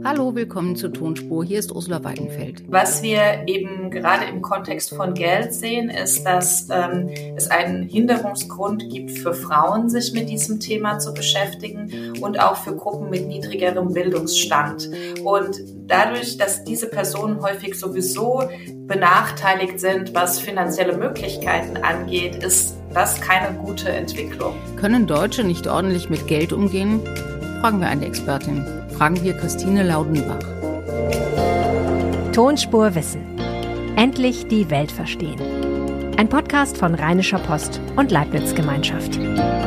Hallo, willkommen zur Tonspur. Hier ist Ursula Weidenfeld. Was wir eben gerade im Kontext von Geld sehen, ist, dass es einen Hinderungsgrund gibt für Frauen, sich mit diesem Thema zu beschäftigen und auch für Gruppen mit niedrigerem Bildungsstand. Und dadurch, dass diese Personen häufig sowieso benachteiligt sind, was finanzielle Möglichkeiten angeht, ist das keine gute Entwicklung. Können Deutsche nicht ordentlich mit Geld umgehen? Fragen wir eine Expertin. Fragen wir Christine Laudenbach. Tonspur Wissen. Endlich die Welt verstehen. Ein Podcast von Rheinischer Post und Leibniz Gemeinschaft.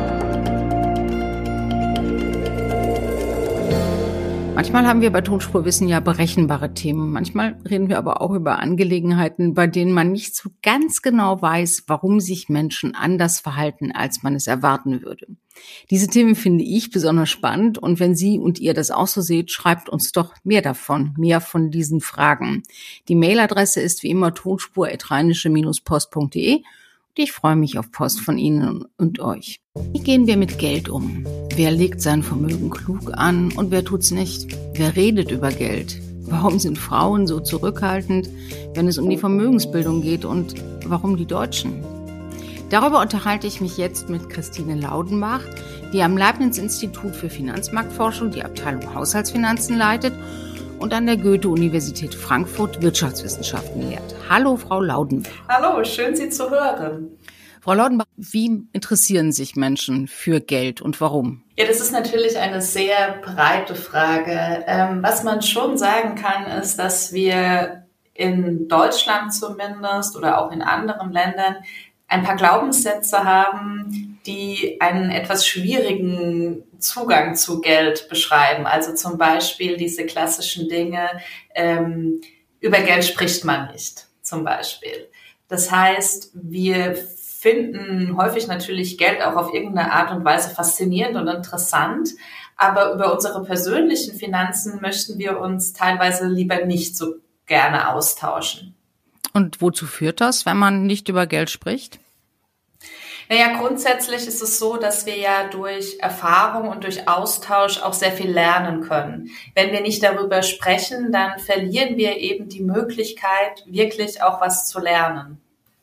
Manchmal haben wir bei Tonspur Wissen ja berechenbare Themen. Manchmal reden wir aber auch über Angelegenheiten, bei denen man nicht so ganz genau weiß, warum sich Menschen anders verhalten, als man es erwarten würde. Diese Themen finde ich besonders spannend und wenn Sie und ihr das auch so seht, schreibt uns doch mehr davon, mehr von diesen Fragen. Die Mailadresse ist wie immer tonspur@rheinische-post.de und ich freue mich auf Post von Ihnen und euch. Wie gehen wir mit Geld um? Wer legt sein Vermögen klug an und wer tut's nicht? Wer redet über Geld? Warum sind Frauen so zurückhaltend, wenn es um die Vermögensbildung geht und warum die Deutschen? Darüber unterhalte ich mich jetzt mit Christine Laudenbach, die am Leibniz-Institut für Finanzmarktforschung die Abteilung Haushaltsfinanzen leitet und an der Goethe-Universität Frankfurt Wirtschaftswissenschaften lehrt. Hallo, Frau Laudenbach. Hallo, schön Sie zu hören. Frau Laudenbach, wie interessieren sich Menschen für Geld und warum? Ja, das ist natürlich eine sehr breite Frage. Was man schon sagen kann, ist, dass wir in Deutschland zumindest oder auch in anderen Ländern ein paar Glaubenssätze haben, die einen etwas schwierigen Zugang zu Geld beschreiben. Also zum Beispiel diese klassischen Dinge, über Geld spricht man nicht, zum Beispiel. Das heißt, wir finden häufig natürlich Geld auch auf irgendeine Art und Weise faszinierend und interessant, aber über unsere persönlichen Finanzen möchten wir uns teilweise lieber nicht so gerne austauschen. Und wozu führt das, wenn man nicht über Geld spricht? Naja, grundsätzlich ist es so, dass wir ja durch Erfahrung und durch Austausch auch sehr viel lernen können. Wenn wir nicht darüber sprechen, dann verlieren wir eben die Möglichkeit, wirklich auch was zu lernen.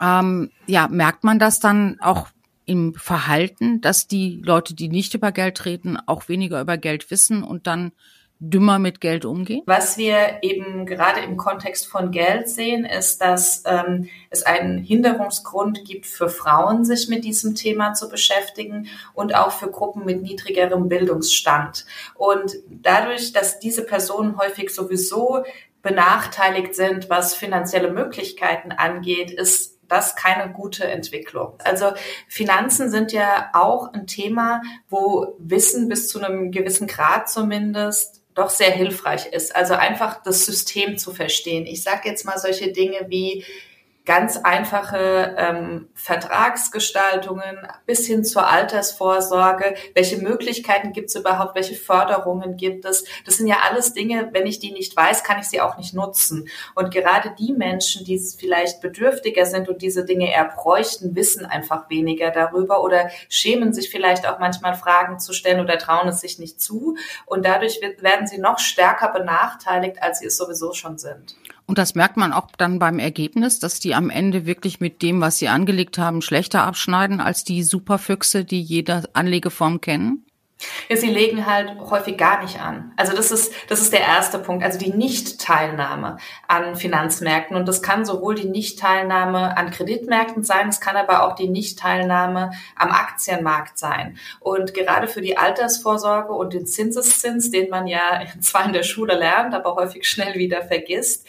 Merkt man das dann auch im Verhalten, dass die Leute, die nicht über Geld reden, auch weniger über Geld wissen und dann dümmer mit Geld umgehen? Was wir eben gerade im Kontext von Geld sehen, ist, dass es einen Hinderungsgrund gibt für Frauen, sich mit diesem Thema zu beschäftigen und auch für Gruppen mit niedrigerem Bildungsstand. Und dadurch, dass diese Personen häufig sowieso benachteiligt sind, was finanzielle Möglichkeiten angeht, ist das keine gute Entwicklung. Also Finanzen sind ja auch ein Thema, wo Wissen bis zu einem gewissen Grad zumindest doch sehr hilfreich ist. Also einfach das System zu verstehen. Ich sage jetzt mal solche Dinge wie ganz einfache Vertragsgestaltungen bis hin zur Altersvorsorge. Welche Möglichkeiten gibt es überhaupt? Welche Förderungen gibt es? Das sind ja alles Dinge, wenn ich die nicht weiß, kann ich sie auch nicht nutzen. Und gerade die Menschen, die vielleicht bedürftiger sind und diese Dinge eher bräuchten, wissen einfach weniger darüber oder schämen sich vielleicht auch manchmal Fragen zu stellen oder trauen es sich nicht zu. Und dadurch werden sie noch stärker benachteiligt, als sie es sowieso schon sind. Und das merkt man auch dann beim Ergebnis, dass die am Ende wirklich mit dem, was sie angelegt haben, schlechter abschneiden als die Superfüchse, die jede Anlegeform kennen? Ja, sie legen halt häufig gar nicht an. Also das ist der erste Punkt, also die Nicht-Teilnahme an Finanzmärkten. Und das kann sowohl die Nicht-Teilnahme an Kreditmärkten sein, es kann aber auch die Nicht-Teilnahme am Aktienmarkt sein. Und gerade für die Altersvorsorge und den Zinseszins, den man ja zwar in der Schule lernt, aber häufig schnell wieder vergisst,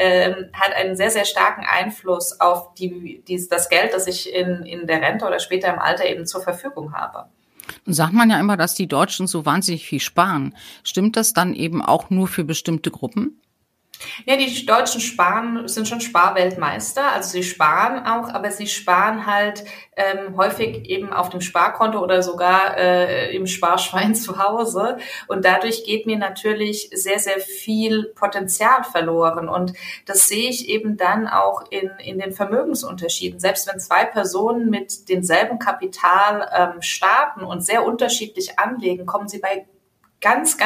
hat einen sehr, sehr starken Einfluss auf das Geld, das ich in der Rente oder später im Alter eben zur Verfügung habe. Nun sagt man ja immer, dass die Deutschen so wahnsinnig viel sparen. Stimmt das dann eben auch nur für bestimmte Gruppen? Ja, die Deutschen sind schon Sparweltmeister, also sie sparen auch, aber sie sparen halt häufig eben auf dem Sparkonto oder sogar im Sparschwein zu Hause und dadurch geht mir natürlich sehr, sehr viel Potenzial verloren und das sehe ich eben dann auch in den Vermögensunterschieden. Selbst wenn zwei Personen mit demselben Kapital starten und sehr unterschiedlich anlegen, kommen sie bei ganz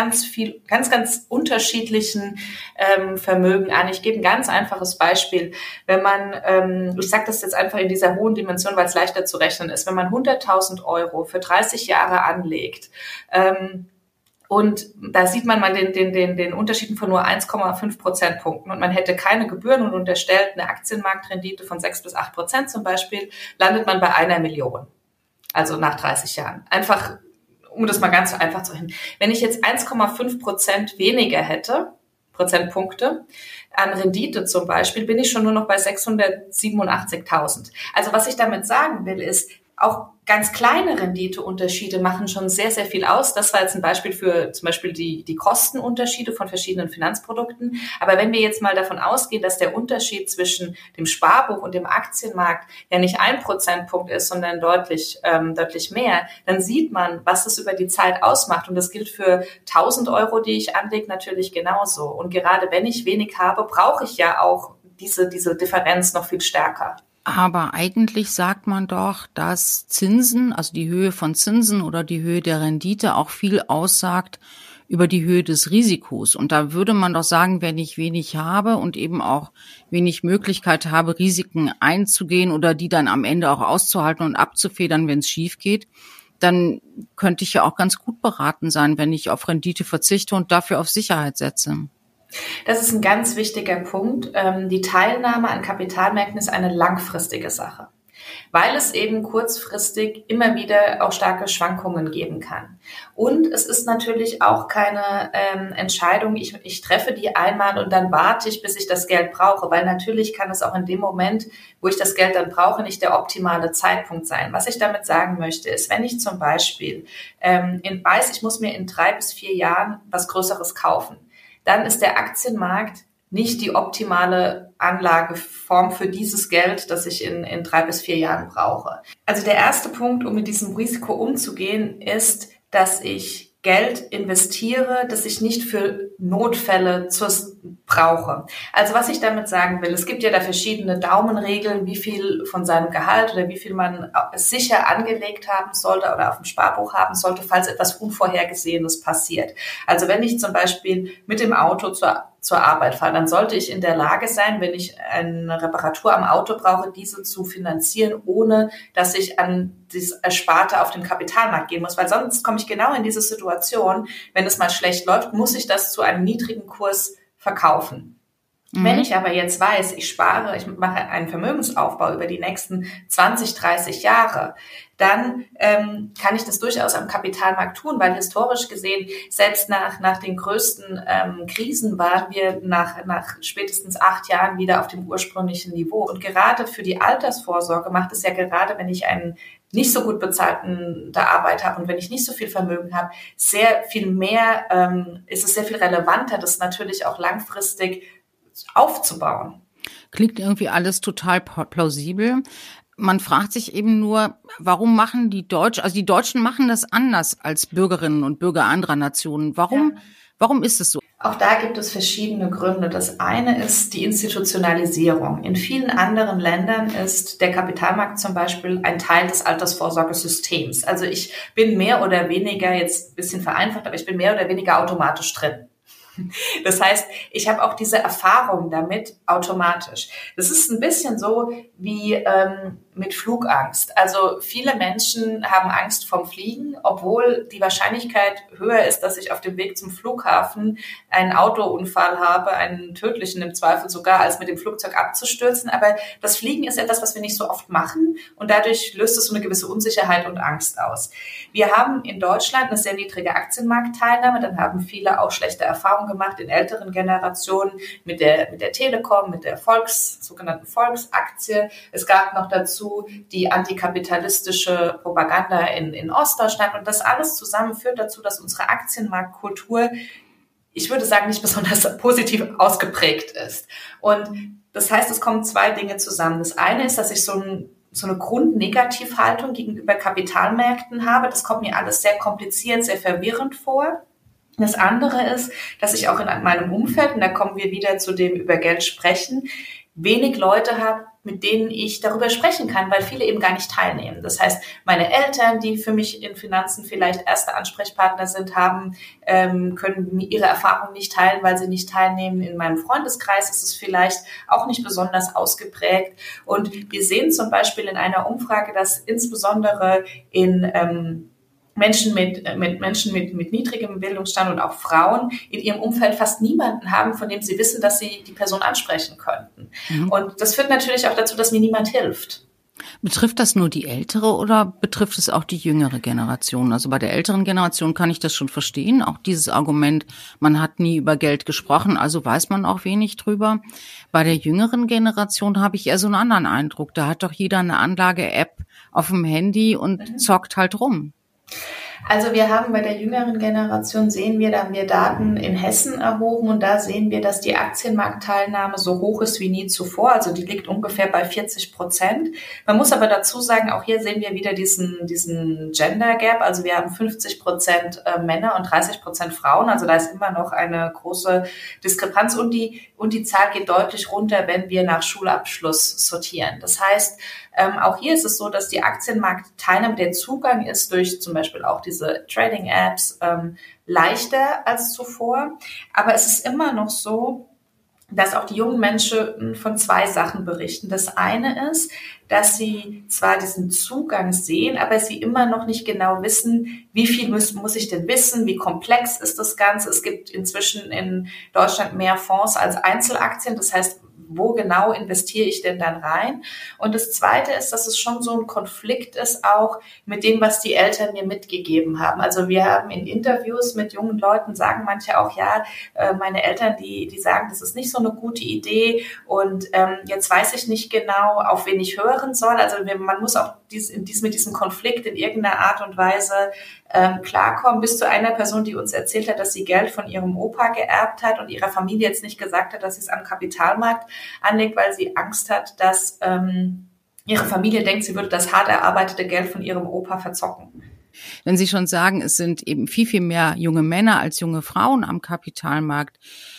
unterschiedlichen Vermögen an. Ich gebe ein ganz einfaches Beispiel. Wenn man, ich sage das jetzt einfach in dieser hohen Dimension, weil es leichter zu rechnen ist, wenn man 100.000 Euro für 30 Jahre anlegt, und da sieht man mal den Unterschieden von nur 1,5 Prozentpunkten und man hätte keine Gebühren und unterstellt eine Aktienmarktrendite von 6-8% zum Beispiel, landet man bei 1 Million. Also nach 30 Jahren. Einfach, um das mal ganz einfach zu hin. Wenn ich jetzt 1,5% weniger hätte, Prozentpunkte an Rendite zum Beispiel, bin ich schon nur noch bei 687.000. Also was ich damit sagen will, ist, auch ganz kleine Renditeunterschiede machen schon sehr, sehr viel aus. Das war jetzt ein Beispiel für zum Beispiel die Kostenunterschiede von verschiedenen Finanzprodukten. Aber wenn wir jetzt mal davon ausgehen, dass der Unterschied zwischen dem Sparbuch und dem Aktienmarkt ja nicht 1 Prozentpunkt ist, sondern deutlich mehr, dann sieht man, was es über die Zeit ausmacht. Und das gilt für 1.000 Euro, die ich anlege, natürlich genauso. Und gerade wenn ich wenig habe, brauche ich ja auch diese Differenz noch viel stärker. Aber eigentlich sagt man doch, dass Zinsen, also die Höhe von Zinsen oder die Höhe der Rendite auch viel aussagt über die Höhe des Risikos. Und da würde man doch sagen, wenn ich wenig habe und eben auch wenig Möglichkeit habe, Risiken einzugehen oder die dann am Ende auch auszuhalten und abzufedern, wenn es schief geht, dann könnte ich ja auch ganz gut beraten sein, wenn ich auf Rendite verzichte und dafür auf Sicherheit setze. Das ist ein ganz wichtiger Punkt. Die Teilnahme an Kapitalmärkten ist eine langfristige Sache, weil es eben kurzfristig immer wieder auch starke Schwankungen geben kann. Und es ist natürlich auch keine Entscheidung, ich treffe die einmal und dann warte ich, bis ich das Geld brauche, weil natürlich kann es auch in dem Moment, wo ich das Geld dann brauche, nicht der optimale Zeitpunkt sein. Was ich damit sagen möchte, ist, wenn ich zum Beispiel weiß, ich muss mir in 3 bis 4 Jahren was Größeres kaufen, dann ist der Aktienmarkt nicht die optimale Anlageform für dieses Geld, das ich in 3 bis 4 Jahren brauche. Also der erste Punkt, um mit diesem Risiko umzugehen, ist, dass ich Geld investiere, das ich nicht für Notfälle brauche. Also was ich damit sagen will, es gibt ja da verschiedene Daumenregeln, wie viel von seinem Gehalt oder wie viel man sicher angelegt haben sollte oder auf dem Sparbuch haben sollte, falls etwas Unvorhergesehenes passiert. Also wenn ich zum Beispiel mit dem Auto zur Arbeit fahre, dann sollte ich in der Lage sein, wenn ich eine Reparatur am Auto brauche, diese zu finanzieren, ohne dass ich an das Ersparte auf dem Kapitalmarkt gehen muss, weil sonst komme ich genau in diese Situation, wenn es mal schlecht läuft, muss ich das zu einem niedrigen Kurs verkaufen. Wenn ich aber jetzt weiß, ich mache einen Vermögensaufbau über die nächsten 20, 30 Jahre, dann kann ich das durchaus am Kapitalmarkt tun, weil historisch gesehen, selbst nach den größten Krisen waren wir nach spätestens 8 Jahren wieder auf dem ursprünglichen Niveau. Und gerade für die Altersvorsorge macht es ja gerade, wenn ich einen nicht so gut bezahlten Arbeit habe und wenn ich nicht so viel Vermögen habe, sehr viel mehr, ist es sehr viel relevanter, das natürlich auch langfristig aufzubauen. Klingt irgendwie alles total plausibel. Man fragt sich eben nur, warum machen die Deutschen machen das anders als Bürgerinnen und Bürger anderer Nationen. Warum ist es so? Auch da gibt es verschiedene Gründe. Das eine ist die Institutionalisierung. In vielen anderen Ländern ist der Kapitalmarkt zum Beispiel ein Teil des Altersvorsorgesystems. Also ich bin mehr oder weniger, jetzt ein bisschen vereinfacht, aber ich bin mehr oder weniger automatisch drin. Das heißt, ich habe auch diese Erfahrung damit automatisch. Das ist ein bisschen so wie mit Flugangst. Also viele Menschen haben Angst vom Fliegen, obwohl die Wahrscheinlichkeit höher ist, dass ich auf dem Weg zum Flughafen einen Autounfall habe, einen tödlichen im Zweifel sogar, als mit dem Flugzeug abzustürzen. Aber das Fliegen ist etwas, was wir nicht so oft machen und dadurch löst es so eine gewisse Unsicherheit und Angst aus. Wir haben in Deutschland eine sehr niedrige Aktienmarktteilnahme, dann haben viele auch schlechte Erfahrungen gemacht in älteren Generationen mit der Telekom, mit der sogenannten Volksaktie. Es gab noch dazu die antikapitalistische Propaganda in Ostdeutschland und das alles zusammen führt dazu, dass unsere Aktienmarktkultur, ich würde sagen, nicht besonders positiv ausgeprägt ist. Und das heißt, es kommen 2 Dinge zusammen. Das eine ist, dass ich so eine Grundnegativhaltung gegenüber Kapitalmärkten habe. Das kommt mir alles sehr kompliziert, sehr verwirrend vor. Das andere ist, dass ich auch in meinem Umfeld, und da kommen wir wieder zu dem über Geld sprechen, wenig Leute habe, mit denen ich darüber sprechen kann, weil viele eben gar nicht teilnehmen. Das heißt, meine Eltern, die für mich in Finanzen vielleicht erste Ansprechpartner sind, können ihre Erfahrungen nicht teilen, weil sie nicht teilnehmen. In meinem Freundeskreis ist es vielleicht auch nicht besonders ausgeprägt. Und wir sehen zum Beispiel in einer Umfrage, dass insbesondere in Menschen mit niedrigem Bildungsstand und auch Frauen in ihrem Umfeld fast niemanden haben, von dem sie wissen, dass sie die Person ansprechen könnten. Mhm. Und das führt natürlich auch dazu, dass mir niemand hilft. Betrifft das nur die ältere oder betrifft es auch die jüngere Generation? Also bei der älteren Generation kann ich das schon verstehen. Auch dieses Argument, man hat nie über Geld gesprochen, also weiß man auch wenig drüber. Bei der jüngeren Generation habe ich eher so einen anderen Eindruck. Da hat doch jeder eine Anlage-App auf dem Handy und zockt halt rum. Also wir haben bei der jüngeren Generation, da haben wir Daten in Hessen erhoben und da sehen wir, dass die Aktienmarktteilnahme so hoch ist wie nie zuvor. Also die liegt ungefähr bei 40%. Man muss aber dazu sagen, auch hier sehen wir wieder diesen Gender Gap. Also wir haben 50% Männer und 30% Frauen. Also da ist immer noch eine große Diskrepanz und die Zahl geht deutlich runter, wenn wir nach Schulabschluss sortieren. Das heißt, auch hier ist es so, dass die Aktienmarktteilnahme, der Zugang ist durch zum Beispiel auch diese Trading-Apps leichter als zuvor. Aber es ist immer noch so, dass auch die jungen Menschen von zwei Sachen berichten. Das eine ist, dass sie zwar diesen Zugang sehen, aber sie immer noch nicht genau wissen, wie viel muss ich denn wissen, wie komplex ist das Ganze. Es gibt inzwischen in Deutschland mehr Fonds als Einzelaktien. Das heißt, wo genau investiere ich denn dann rein? Und das Zweite ist, dass es schon so ein Konflikt ist auch mit dem, was die Eltern mir mitgegeben haben. Also wir haben in Interviews mit jungen Leuten, sagen manche auch, ja, meine Eltern, die sagen, das ist nicht so eine gute Idee und jetzt weiß ich nicht genau, auf wen ich hören soll. Also man muss auch mit diesem Konflikt in irgendeiner Art und Weise klarkommen, bis zu einer Person, die uns erzählt hat, dass sie Geld von ihrem Opa geerbt hat und ihrer Familie jetzt nicht gesagt hat, dass sie es am Kapitalmarkt anlegt, weil sie Angst hat, dass ihre Familie denkt, sie würde das hart erarbeitete Geld von ihrem Opa verzocken. Wenn Sie schon sagen, es sind eben viel, viel mehr junge Männer als junge Frauen am Kapitalmarkt,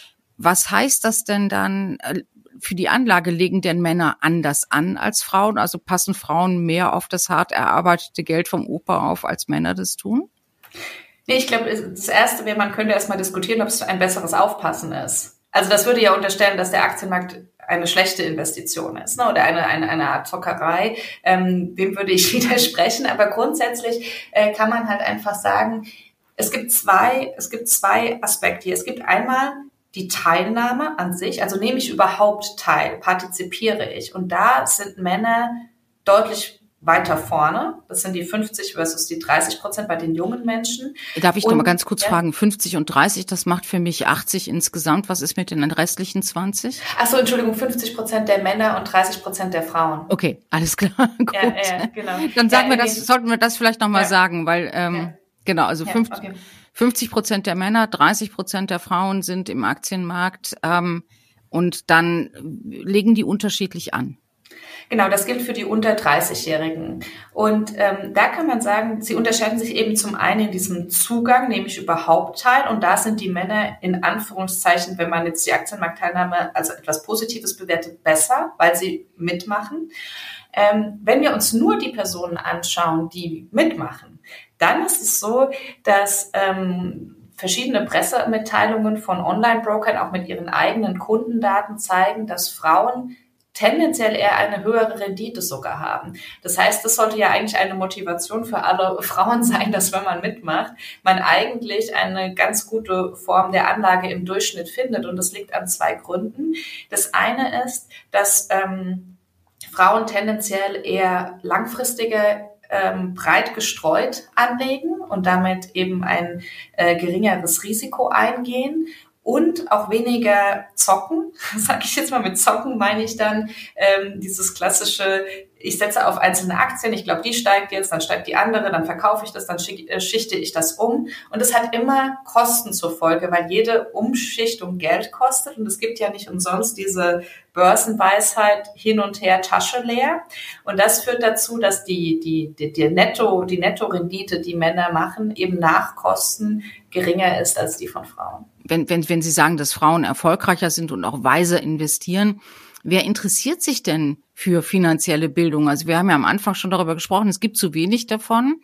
was heißt das denn dann für die Anlage? Legen denn Männer anders an als Frauen? Also passen Frauen mehr auf das hart erarbeitete Geld vom Opa auf, als Männer das tun? Nee, ich glaube, das Erste wäre, man könnte erstmal diskutieren, ob es ein besseres Aufpassen ist. Also das würde ja unterstellen, dass der Aktienmarkt eine schlechte Investition ist, ne? Oder eine Art Zockerei. Dem würde ich widersprechen. Aber grundsätzlich kann man halt einfach sagen, es gibt zwei Aspekte hier. Es gibt einmal die Teilnahme an sich, also nehme ich überhaupt teil, partizipiere ich. Und da sind Männer deutlich weiter vorne. Das sind die 50 versus die 30% bei den jungen Menschen. Darf ich noch mal ganz kurz fragen, 50 und 30, das macht für mich 80 insgesamt. Was ist mit den restlichen 20? Ach so, Entschuldigung, 50% der Männer und 30% der Frauen. Okay, alles klar. Gut. Ja, genau. Dann sollten wir das vielleicht noch mal sagen, weil genau, also 50% der Männer, 30% der Frauen sind im Aktienmarkt und dann legen die unterschiedlich an. Genau, das gilt für die unter 30-Jährigen. Und da kann man sagen, sie unterscheiden sich eben zum einen in diesem Zugang, nämlich überhaupt teil. Und da sind die Männer in Anführungszeichen, wenn man jetzt die Aktienmarktteilnahme als etwas Positives bewertet, besser, weil sie mitmachen. Wenn wir uns nur die Personen anschauen, die mitmachen, dann ist es so, dass verschiedene Pressemitteilungen von Online-Brokern auch mit ihren eigenen Kundendaten zeigen, dass Frauen tendenziell eher eine höhere Rendite sogar haben. Das heißt, das sollte ja eigentlich eine Motivation für alle Frauen sein, dass wenn man mitmacht, man eigentlich eine ganz gute Form der Anlage im Durchschnitt findet. Und das liegt an zwei Gründen. Das eine ist, dass Frauen tendenziell eher langfristiger breit gestreut anlegen und damit eben ein geringeres Risiko eingehen. Und auch weniger zocken, sage ich jetzt mal. Mit zocken meine ich dann dieses klassische, ich setze auf einzelne Aktien, ich glaube, die steigt jetzt, dann steigt die andere, dann verkaufe ich das, dann schichte ich das um. Und es hat immer Kosten zur Folge, weil jede Umschichtung Geld kostet. Und es gibt ja nicht umsonst diese Börsenweisheit hin und her, Tasche leer. Und das führt dazu, dass die Nettorendite, die Männer machen, eben nach Kosten geringer ist als die von Frauen. Wenn Sie sagen, dass Frauen erfolgreicher sind und auch weiser investieren, wer interessiert sich denn für finanzielle Bildung? Also wir haben ja am Anfang schon darüber gesprochen, es gibt zu wenig davon.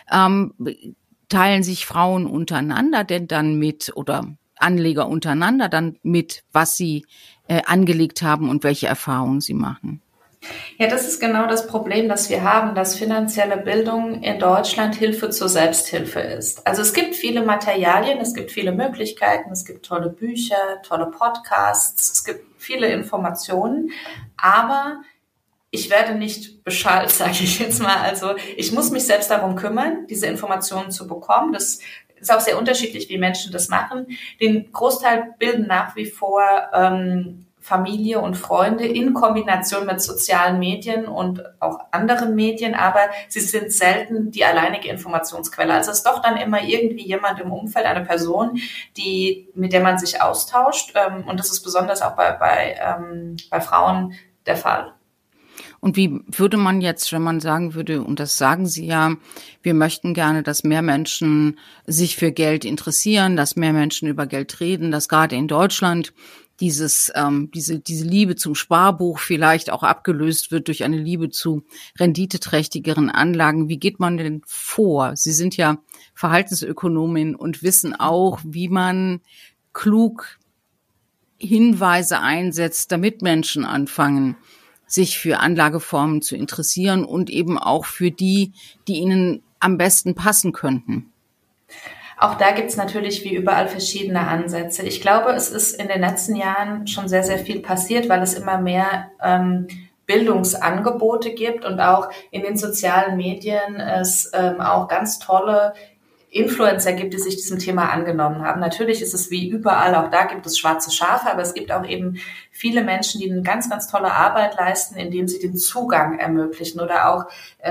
Teilen sich Frauen untereinander denn dann mit oder Anleger untereinander dann mit, was sie angelegt haben und welche Erfahrungen sie machen? Ja, das ist genau das Problem, das wir haben, dass finanzielle Bildung in Deutschland Hilfe zur Selbsthilfe ist. Also es gibt viele Materialien, es gibt viele Möglichkeiten, es gibt tolle Bücher, tolle Podcasts, es gibt viele Informationen, aber ich werde nicht beschallt, sage ich jetzt mal. Also ich muss mich selbst darum kümmern, diese Informationen zu bekommen. Das ist auch sehr unterschiedlich, wie Menschen das machen. Den Großteil bilden nach wie vor Familie und Freunde in Kombination mit sozialen Medien und auch anderen Medien, aber sie sind selten die alleinige Informationsquelle. Also es ist doch dann immer irgendwie jemand im Umfeld, eine Person, mit der man sich austauscht. Und das ist besonders auch bei Frauen der Fall. Und wie würde man jetzt, wenn man sagen würde, und das sagen Sie ja, wir möchten gerne, dass mehr Menschen sich für Geld interessieren, dass mehr Menschen über Geld reden, dass gerade in Deutschland diese Liebe zum Sparbuch vielleicht auch abgelöst wird durch eine Liebe zu renditeträchtigeren Anlagen. Wie geht man denn vor? Sie sind ja Verhaltensökonomin und wissen auch, wie man klug Hinweise einsetzt, damit Menschen anfangen, sich für Anlageformen zu interessieren und eben auch für die ihnen am besten passen könnten. Auch da gibt's natürlich wie überall verschiedene Ansätze. Ich glaube, es ist in den letzten Jahren schon sehr, sehr viel passiert, weil es immer mehr Bildungsangebote gibt und auch in den sozialen Medien es auch ganz tolle Influencer gibt, die sich diesem Thema angenommen haben. Natürlich ist es wie überall, auch da gibt es schwarze Schafe, aber es gibt auch eben viele Menschen, die eine ganz, ganz tolle Arbeit leisten, indem sie den Zugang ermöglichen oder auch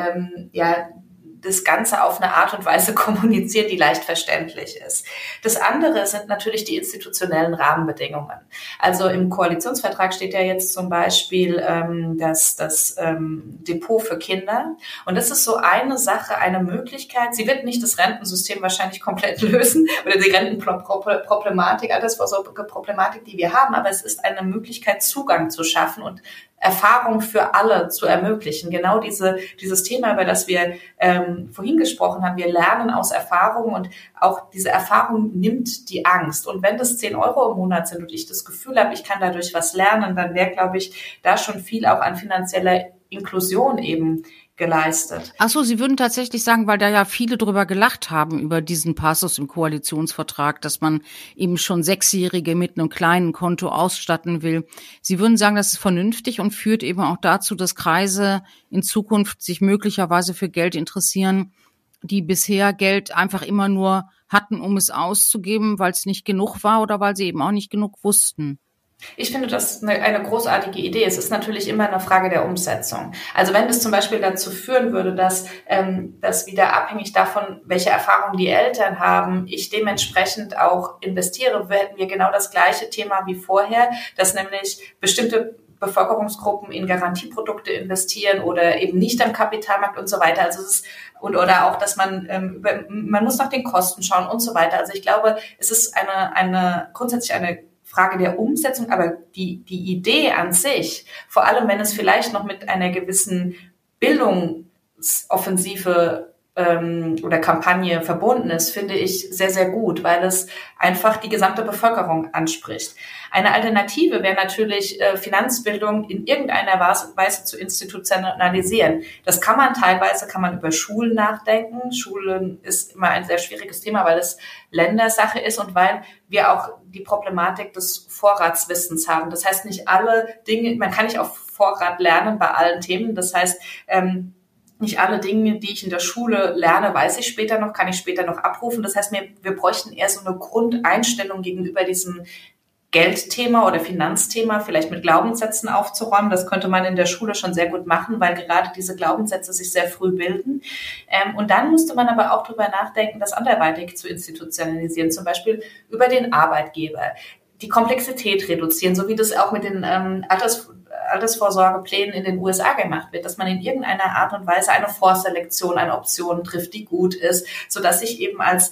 das Ganze auf eine Art und Weise kommunizieren, die leicht verständlich ist. Das andere sind natürlich die institutionellen Rahmenbedingungen. Also im Koalitionsvertrag steht ja jetzt zum Beispiel das Depot für Kinder. Und das ist so eine Sache, eine Möglichkeit. Sie wird nicht das Rentensystem wahrscheinlich komplett lösen oder die Rentenproblematik, Altersvorsorgeproblematik, die wir haben. Aber es ist eine Möglichkeit, Zugang zu schaffen und Erfahrung für alle zu ermöglichen. Genau dieses Thema, über das wir vorhin gesprochen haben. Wir lernen aus Erfahrung und auch diese Erfahrung nimmt die Angst. Und wenn das 10 € im Monat sind und ich das Gefühl habe, ich kann dadurch was lernen, dann wäre, glaube ich, da schon viel auch an finanzieller Inklusion eben geleistet. Ach so, Sie würden tatsächlich sagen, weil da ja viele drüber gelacht haben, über diesen Passus im Koalitionsvertrag, dass man eben schon Sechsjährige mit einem kleinen Konto ausstatten will. Sie würden sagen, das ist vernünftig und führt eben auch dazu, dass Kreise in Zukunft sich möglicherweise für Geld interessieren, die bisher Geld einfach immer nur hatten, um es auszugeben, weil es nicht genug war oder weil sie eben auch nicht genug wussten. Ich finde das eine großartige Idee. Es ist natürlich immer eine Frage der Umsetzung. Also wenn das zum Beispiel dazu führen würde, dass wieder abhängig davon, welche Erfahrungen die Eltern haben, ich dementsprechend auch investiere, hätten wir genau das gleiche Thema wie vorher, dass nämlich bestimmte Bevölkerungsgruppen in Garantieprodukte investieren oder eben nicht am Kapitalmarkt und so weiter. Also es ist oder auch, dass man muss nach den Kosten schauen und so weiter. Also ich glaube, es ist grundsätzlich eine Frage der Umsetzung, aber die Idee an sich, vor allem wenn es vielleicht noch mit einer gewissen Bildungsoffensive oder Kampagne verbunden ist, finde ich sehr, sehr gut, weil es einfach die gesamte Bevölkerung anspricht. Eine Alternative wäre natürlich, Finanzbildung in irgendeiner Weise zu institutionalisieren. Das kann man über Schulen nachdenken. Schulen ist immer ein sehr schwieriges Thema, weil es Ländersache ist und weil wir auch die Problematik des Vorratswissens haben. Das heißt, nicht alle Dinge, man kann nicht auf Vorrat lernen bei allen Themen. Das heißt, nicht alle Dinge, die ich in der Schule lerne, weiß ich später noch, kann ich später noch abrufen. Das heißt, wir bräuchten eher so eine Grundeinstellung gegenüber diesem Geldthema oder Finanzthema, vielleicht mit Glaubenssätzen aufzuräumen. Das könnte man in der Schule schon sehr gut machen, weil gerade diese Glaubenssätze sich sehr früh bilden. Und dann musste man aber auch drüber nachdenken, das anderweitig zu institutionalisieren, zum Beispiel über den Arbeitgeber. Die Komplexität reduzieren, so wie das auch mit den Altersvorsorgeplänen in den USA gemacht wird, dass man in irgendeiner Art und Weise eine Vorselektion, eine Option trifft, die gut ist, sodass ich eben als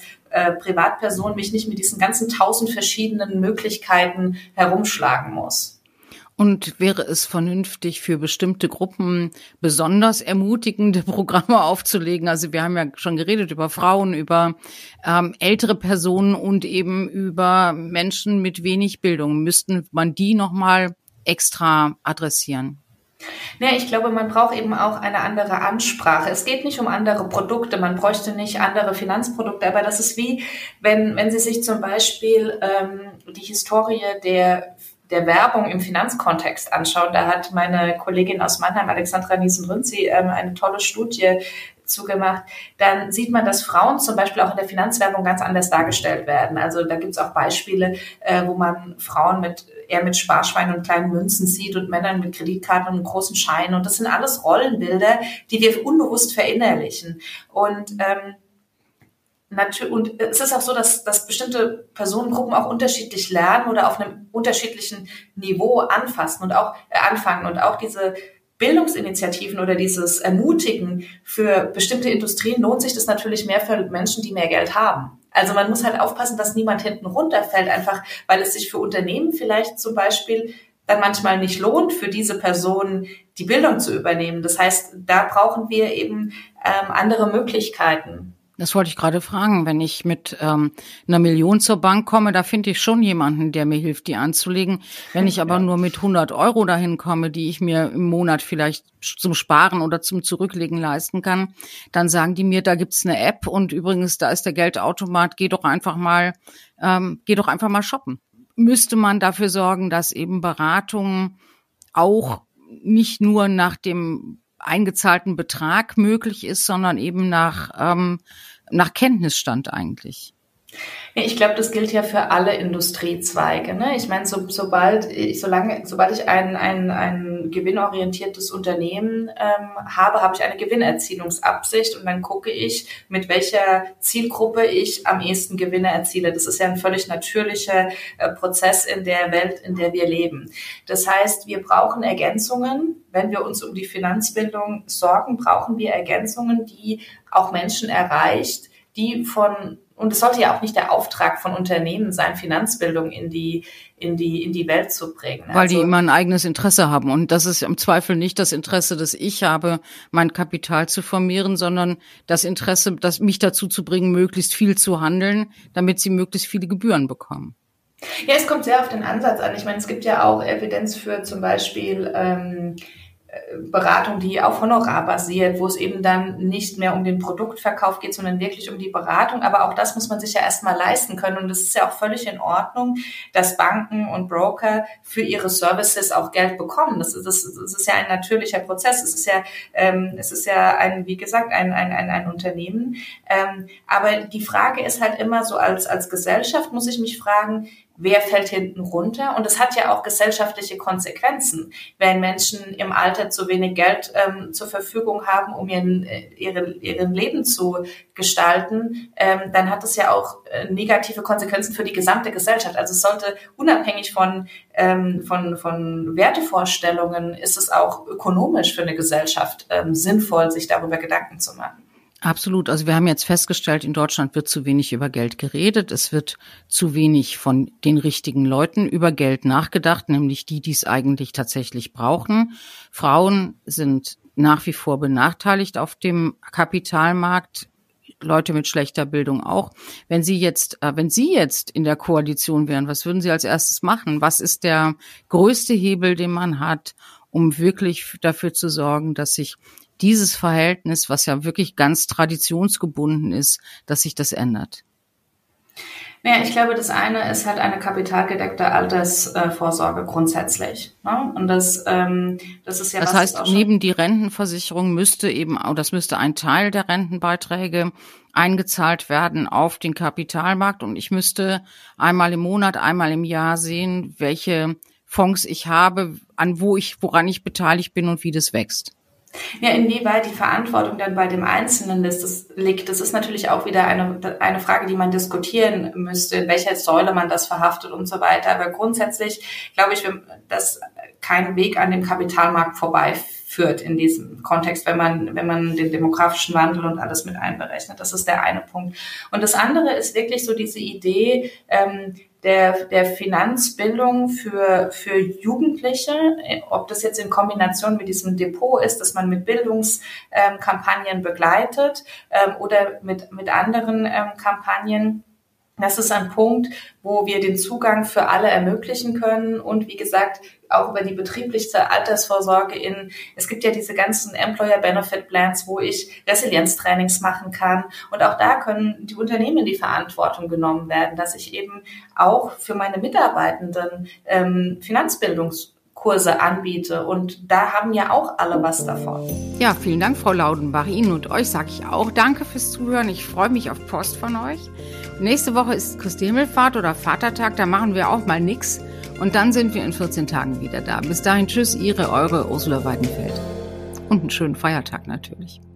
Privatperson mich nicht mit diesen ganzen 1000 verschiedenen Möglichkeiten herumschlagen muss. Und wäre es vernünftig, für bestimmte Gruppen besonders ermutigende Programme aufzulegen? Also wir haben ja schon geredet über Frauen, über ältere Personen und eben über Menschen mit wenig Bildung. Müssten man die nochmal extra adressieren? Ja, ich glaube, man braucht eben auch eine andere Ansprache. Es geht nicht um andere Produkte, man bräuchte nicht andere Finanzprodukte, aber das ist wie, wenn Sie sich zum Beispiel die Historie der Werbung im Finanzkontext anschauen. Da hat meine Kollegin aus Mannheim, Alexandra Niesen-Rünzi, eine tolle Studie zugemacht. Dann sieht man, dass Frauen zum Beispiel auch in der Finanzwerbung ganz anders dargestellt werden. Also da gibt es auch Beispiele, wo man Frauen eher mit Sparschweinen und kleinen Münzen sieht und Männern mit Kreditkarten und großen Scheinen. Und das sind alles Rollenbilder, die wir unbewusst verinnerlichen. Und es ist auch so, dass bestimmte Personengruppen auch unterschiedlich lernen oder auf einem unterschiedlichen Niveau anfangen und auch diese Bildungsinitiativen oder dieses Ermutigen für bestimmte Industrien lohnt sich das natürlich mehr für Menschen, die mehr Geld haben. Also man muss halt aufpassen, dass niemand hinten runterfällt, einfach weil es sich für Unternehmen vielleicht zum Beispiel dann manchmal nicht lohnt, für diese Personen die Bildung zu übernehmen. Das heißt, da brauchen wir eben andere Möglichkeiten. Das wollte ich gerade fragen. Wenn ich mit einer Million zur Bank komme, da finde ich schon jemanden, der mir hilft, die anzulegen. Wenn ich aber nur mit 100 € dahin komme, die ich mir im Monat vielleicht zum Sparen oder zum Zurücklegen leisten kann, dann sagen die mir, da gibt's eine App und übrigens, da ist der Geldautomat, geh doch einfach mal shoppen. Müsste man dafür sorgen, dass eben Beratungen auch nicht nur nach dem eingezahlten Betrag möglich ist, sondern eben nach Kenntnisstand eigentlich. Ja, ich glaube, das gilt ja für alle Industriezweige, ne? Ich meine, sobald ich ein gewinnorientiertes Unternehmen habe ich eine Gewinnerzielungsabsicht und dann gucke ich, mit welcher Zielgruppe ich am ehesten Gewinne erziele. Das ist ja ein völlig natürlicher Prozess in der Welt, in der wir leben. Das heißt, wir brauchen Ergänzungen. Wenn wir uns um die Finanzbildung sorgen, brauchen wir Ergänzungen, die auch Menschen erreicht, und es sollte ja auch nicht der Auftrag von Unternehmen sein, Finanzbildung in die Welt zu bringen. Weil die immer ein eigenes Interesse haben. Und das ist im Zweifel nicht das Interesse, das ich habe, mein Kapital zu formieren, sondern das Interesse, das mich dazu zu bringen, möglichst viel zu handeln, damit sie möglichst viele Gebühren bekommen. Ja, es kommt sehr auf den Ansatz an. Ich meine, es gibt ja auch Evidenz für zum Beispiel Beratung, die auf Honorar basiert, wo es eben dann nicht mehr um den Produktverkauf geht, sondern wirklich um die Beratung. Aber auch das muss man sich ja erstmal leisten können. Und es ist ja auch völlig in Ordnung, dass Banken und Broker für ihre Services auch Geld bekommen. Das ist ja ein natürlicher Prozess. Es ist ja wie gesagt, ein Unternehmen. Aber die Frage ist halt immer so, als Gesellschaft muss ich mich fragen, wer fällt hinten runter? Und es hat ja auch gesellschaftliche Konsequenzen. Wenn Menschen im Alter zu wenig Geld zur Verfügung haben, um ihren Leben zu gestalten, dann hat es ja auch negative Konsequenzen für die gesamte Gesellschaft. Also es sollte unabhängig von Wertevorstellungen, ist es auch ökonomisch für eine Gesellschaft sinnvoll, sich darüber Gedanken zu machen. Absolut. Also wir haben jetzt festgestellt, in Deutschland wird zu wenig über Geld geredet. Es wird zu wenig von den richtigen Leuten über Geld nachgedacht, nämlich die es eigentlich tatsächlich brauchen. Frauen sind nach wie vor benachteiligt auf dem Kapitalmarkt. Leute mit schlechter Bildung auch. Wenn Sie jetzt in der Koalition wären, was würden Sie als erstes machen? Was ist der größte Hebel, den man hat, um wirklich dafür zu sorgen, dass sich dieses Verhältnis, was ja wirklich ganz traditionsgebunden ist, dass sich das ändert? Naja, ich glaube, das eine ist halt eine kapitalgedeckte Altersvorsorge grundsätzlich. Ne? Und das ist ja das heißt, neben die Rentenversicherung müsste ein Teil der Rentenbeiträge eingezahlt werden auf den Kapitalmarkt und ich müsste einmal im Monat, einmal im Jahr sehen, welche Fonds ich habe, woran ich beteiligt bin und wie das wächst. Ja, inwieweit die Verantwortung dann bei dem Einzelnen liegt, das ist natürlich auch wieder eine Frage, die man diskutieren müsste, in welcher Säule man das verhaftet und so weiter. Aber grundsätzlich glaube ich, das kein Weg an dem Kapitalmarkt vorbeiführt in diesem Kontext, wenn man den demografischen Wandel und alles mit einberechnet. Das ist der eine Punkt. Und das andere ist wirklich so diese Idee der Finanzbildung für Jugendliche, ob das jetzt in Kombination mit diesem Depot ist, dass man mit Bildungskampagnen begleitet oder mit anderen Kampagnen. Das ist ein Punkt, wo wir den Zugang für alle ermöglichen können und wie gesagt, auch über die betriebliche Altersvorsorge es gibt ja diese ganzen Employer Benefit Plans, wo ich Resilienztrainings machen kann und auch da können die Unternehmen in die Verantwortung genommen werden, dass ich eben auch für meine Mitarbeitenden Finanzbildungskurse anbiete und da haben ja auch alle was davon. Ja, vielen Dank, Frau Laudenbach. Ihnen und euch sage ich auch danke fürs Zuhören. Ich freue mich auf Post von euch. Nächste Woche ist Christi Himmelfahrt oder Vatertag, da machen wir auch mal nix. Und dann sind wir in 14 Tagen wieder da. Bis dahin, tschüss, eure Ursula Weidenfeld. Und einen schönen Feiertag natürlich.